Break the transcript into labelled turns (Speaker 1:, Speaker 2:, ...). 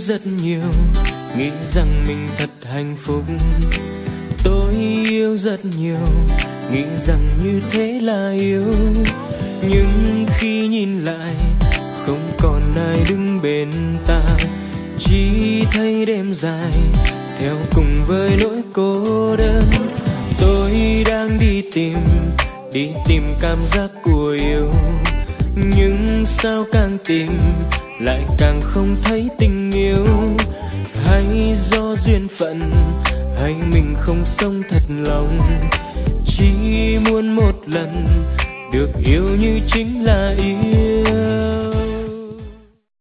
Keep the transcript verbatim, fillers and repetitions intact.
Speaker 1: rất nhiều, nghĩ rằng mình thật hạnh phúc. Tôi yêu rất nhiều, nghĩ rằng như thế là yêu. Nhưng khi nhìn lại, không còn ai đứng bên ta, chỉ thấy đêm dài theo cùng với nỗi cô đơn. Tôi đang đi tìm, đi tìm cảm giác của yêu, nhưng sao càng tìm lại càng không thấy tình yêu. Hay do duyên phận, hay mình không sống thật lòng, chỉ muốn một lần được yêu như chính là yêu.